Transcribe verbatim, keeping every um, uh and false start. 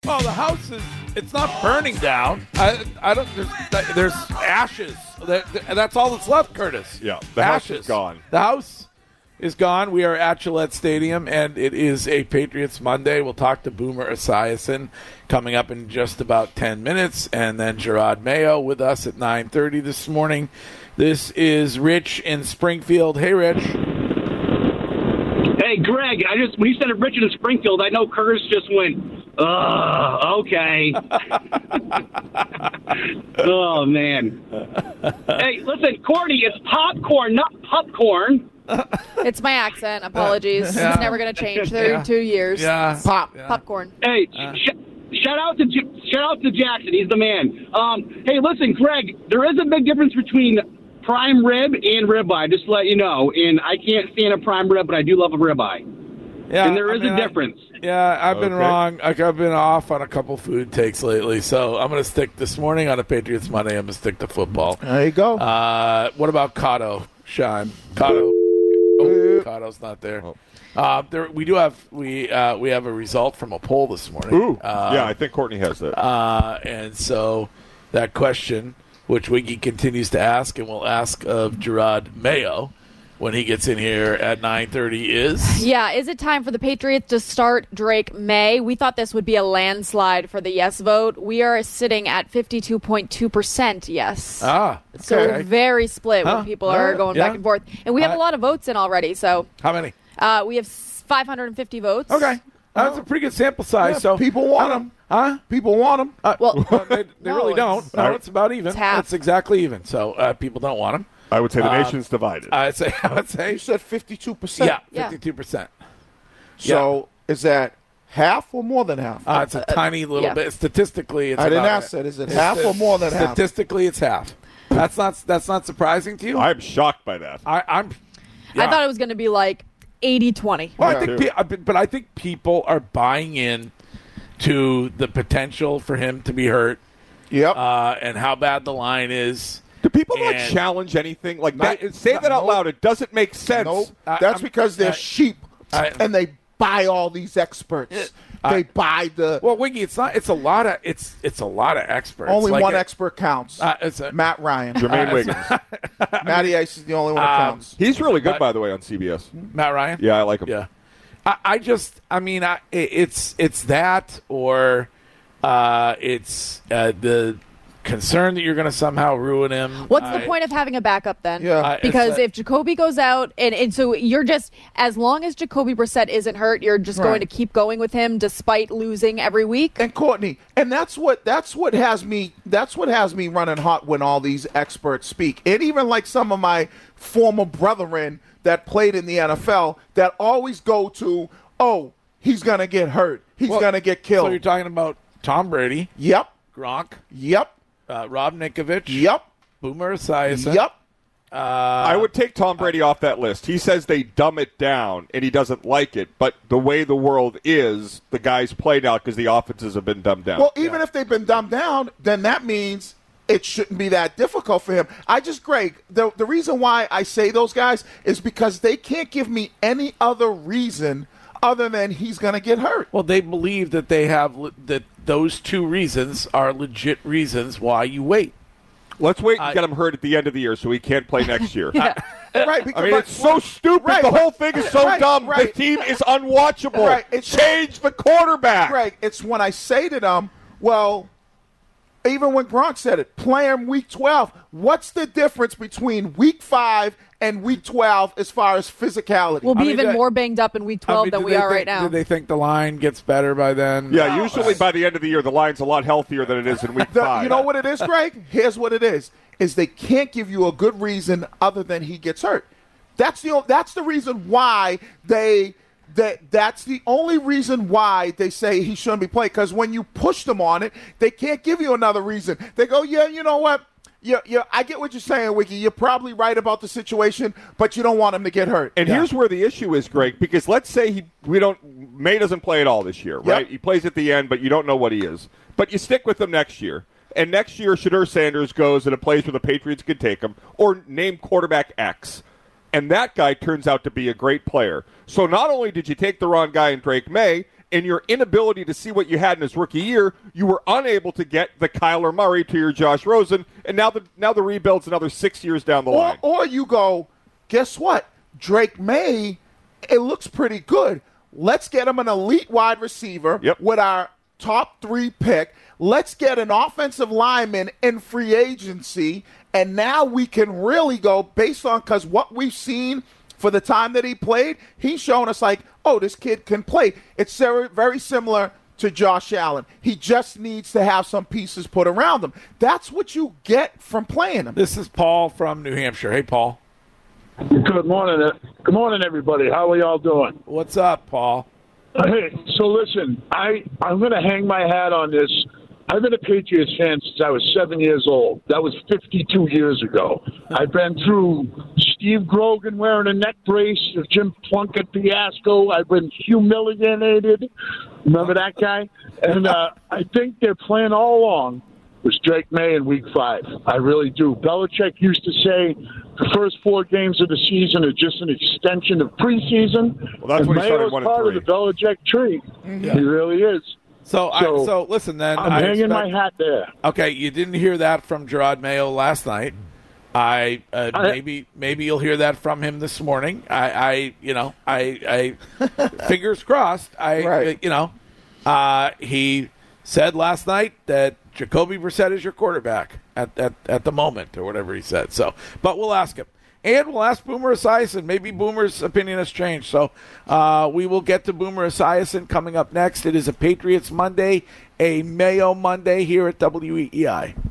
Well, the house is, it's not burning down. I, I don't, there's, there's ashes. That, that's all that's left, Curtis. Yeah, the ashes. house is gone. The house is gone. We are at Gillette Stadium, and it is a Patriots Monday. We'll talk to Boomer Esiason coming up in just about ten minutes, and then Gerard Mayo with us at nine thirty this morning. This is Rich in Springfield. Hey, Rich. Hey, Greg, I just when you said Richard in Springfield, I know Curtis just went, ugh, okay. Oh, man. Hey, listen, Courtney, it's popcorn, not popcorn. It's my accent. Apologies. Yeah. It's never going to change. thirty-two Yeah. years. Yeah. Pop. Yeah. Popcorn. Hey, uh. sh- shout out to J- shout out to Jackson. He's the man. Um, hey, listen, Greg, there is a big difference between prime rib and ribeye, just to let you know. And I can't stand a prime rib, but I do love a ribeye. Yeah, and there I is mean, a difference. I, yeah, I've been Okay. wrong. Like, I've been off on a couple food takes lately, so I'm going to stick this morning on a Patriots Monday. I'm going to stick to football. There you go. Uh, what about Cotto, Sean? Cotto. Oh, Cotto's not there. Oh. Uh, there, we do have we uh, we have a result from a poll this morning. Ooh, Uh, yeah, I think Courtney has that. Uh, and so that question, which Wiggy continues to ask, and will ask of Gerard Mayo when he gets in here at nine thirty, is Yeah, is it time for the Patriots to start Drake May? We thought this would be a landslide for the yes vote. We are sitting at fifty-two point two percent yes. ah So okay. very split Huh? when people All are right, going yeah. back and forth. And we have I- a lot of votes in already, so How many? uh, we have five hundred fifty votes. Okay, that's a pretty good sample size. Yeah, so people want I don't- them. Huh? People want them. Uh, Well, well, they, they no, really it's- don't. No, it's about even. It's half. It's exactly even. So uh, people don't want them. I would say the uh, nation's divided. I'd say. I would say. You said fifty-two percent. Yeah, Yeah. fifty-two percent. So is that half or more than half? Uh, it's a tiny little yeah. bit. Statistically, it's I didn't about ask that. Is it it's- half or more than half? Statistically, it's half. That's not. That's not surprising to you. I'm shocked by that. I, I'm. I yeah. thought it was going to be like eighty twenty. Well, I Yeah. think, pe- uh, but but I think people are buying in to the potential for him to be hurt Yep. uh, and how bad the line is. Do people not And- challenge anything? Like, Not- that, say that out nope. loud. It doesn't make sense. nope. I- That's I'm- because they're I- sheep I- and they buy all these experts. I- they buy the Well, Wiggy, it's not. It's a lot of. It's it's a lot of experts. only Like one it- expert counts. Uh, it's a, Matt Ryan. Jermaine Uh, Wiggins. Matty Ice is the only one that Um, counts. He's really good, But- by the way, on C B S. Matt Ryan. Yeah, I like him. Yeah. I, I just. I mean, I, it- it's it's that or uh, it's uh, the concern that you're going to somehow ruin him. What's I- the point of having a backup then? Yeah. I- it's Because a- if Jacoby goes out, and, and so you're just, as long as Jacoby Brissett isn't hurt, you're just going Right. to keep going with him despite losing every week. And Courtney, and that's what that's what has me that's what has me running hot when all these experts speak. And even like some of my former brethren that played in the N F L that always go to, oh, he's gonna get hurt. He's Well, gonna get So killed. you're talking about Tom Brady, Yep. Gronk, Yep. uh, Rob Ninkovich, Yep. Boomer Esiason. Yep. Uh, I would take Tom Brady off that list. He says they dumb it down, and he doesn't like it. But the way the world is, the guys play now because the offenses have been dumbed down. Well, even if they've been dumbed down, then that means it shouldn't be that difficult for him. I just, Greg, the the reason why I say those guys is because they can't give me any other reason other than he's going to get hurt. Well, they believe that they have le- that those two reasons are legit reasons why you wait. Let's wait and I- get him hurt at the end of the year so he can't play next year. Yeah. Right? I Because, mean, but- it's so stupid. Right, the but- whole thing is so right, dumb. right. The team is unwatchable. Right, it's- Change the quarterback. Greg, it's when I say to them, well, even when Gronk said it, play him week twelve. What's the difference between week five and week twelve as far as physicality? We'll be I mean, even that- more banged up in week I twelve mean, than do we they are think- right now. Do they think the line gets better by then? Yeah, usually by the end of the year, the line's a lot healthier than it is in week The- five. you know what it is, Greg? Here's what it is: is they can't give you a good reason other than he gets hurt. That's the o- that's the reason why they that that's the only reason why they say he shouldn't be played. Because when you push them on it, they can't give you another reason. They go, yeah, you know what? Yeah, yeah, I get what you're saying, Wiki. You're probably right about the situation, but you don't want him to get hurt. And Yeah. here's where the issue is, Greg, because let's say he we don't May doesn't play at all this year, right? Yep. He plays at the end, but you don't know what he is. But you stick with him next year. And next year, Shadur Sanders goes in a place where the Patriots could take him, or name quarterback X. And that guy turns out to be a great player. So not only did you take the wrong guy in Drake May, in your inability to see what you had in his rookie year, you were unable to get the Kyler Murray to your Josh Rosen, and now the now the rebuild's another six years down the or, line. Or you go, guess what? Drake May, it looks pretty good. Let's get him an elite wide receiver yep. with our top three pick. Let's get an offensive lineman in free agency, and now we can really go based on, because what we've seen for the time that he played, he's shown us like, oh, this kid can play. It's very, very similar to Josh Allen. He just needs to have some pieces put around him. That's what you get from playing him. This is Paul from New Hampshire. Hey, Paul. Good morning. Good morning, everybody. How are y'all doing? What's up, Paul? Hey, so listen, I, I'm going to hang my hat on this. I've been a Patriots fan since I was seven years old. That was fifty-two years ago. I've been through Steve Grogan wearing a neck brace, the Jim Plunkett fiasco. I've been humiliated. Remember that guy? And uh, I think their plan all along was Drake May in week five. I really do. Belichick used to say the first four games of the season are just an extension of preseason. Well, that's and when he started Mayo's one part and of the Belichick tree. Yeah. He really is. So, So, I, so listen then. I'm I hanging expect, my hat there. Okay, you didn't hear that from Gerard Mayo last night. I, uh, I maybe maybe you'll hear that from him this morning. I, I you know I, I fingers crossed. I Right. you know uh, he said last night that Jacoby Brissett is your quarterback at, at at the moment or whatever he said. So, but we'll ask him. And we'll ask Boomer Esiason. Maybe Boomer's opinion has changed. So uh, we will get to Boomer Esiason coming up next. It is a Patriots Monday, a Mayo Monday here at W E E I.